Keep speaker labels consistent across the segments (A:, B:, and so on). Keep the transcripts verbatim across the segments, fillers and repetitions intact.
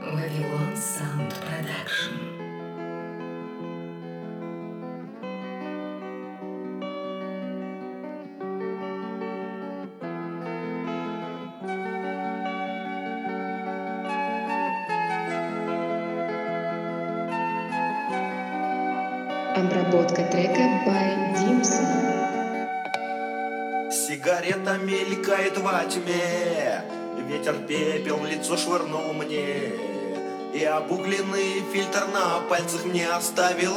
A: Вавилон Sound Production.
B: Обработка трека by Dimson.
C: Сигарета мелькает во тьме, ветер пепел в лицо швырнул мне, и обугленный фильтр на пальцах мне оставил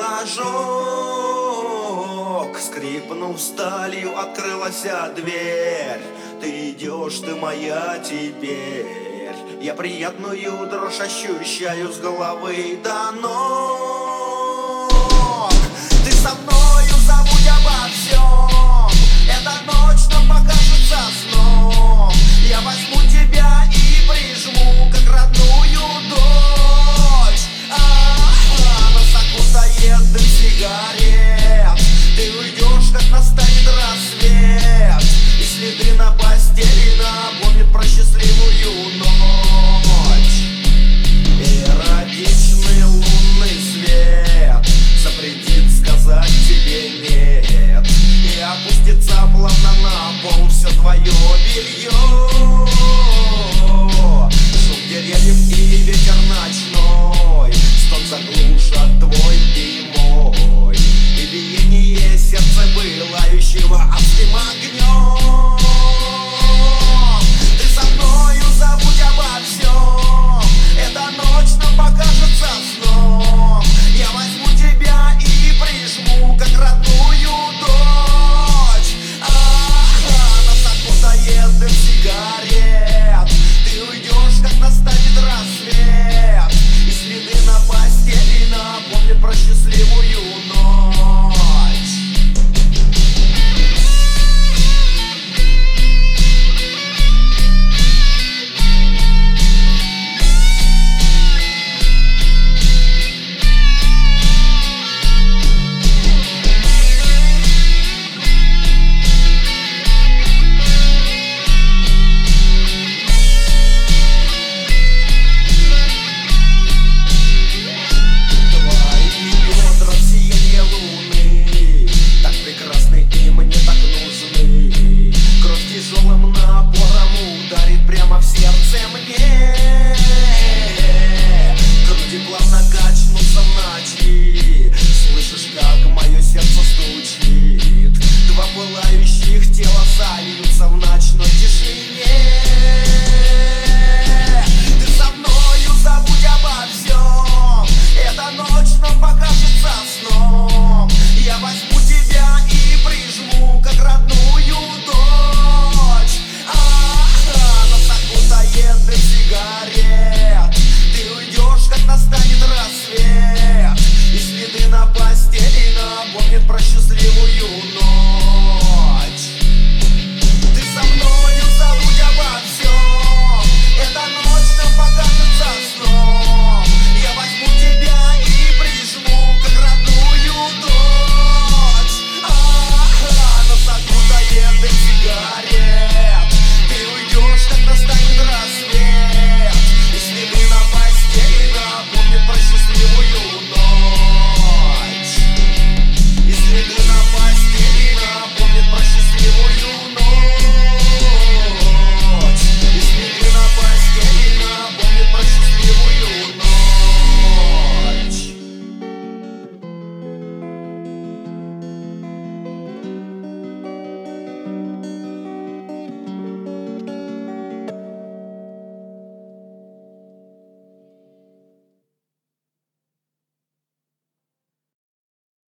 C: ожог. Скрипнув сталью, открылась дверь. Ты идешь, ты моя теперь. Я приятную дрожь ощущаю с головы до ног. Ты со мною, забудь обо всем. Эта ночь нам покажется сном. Я возьму тебя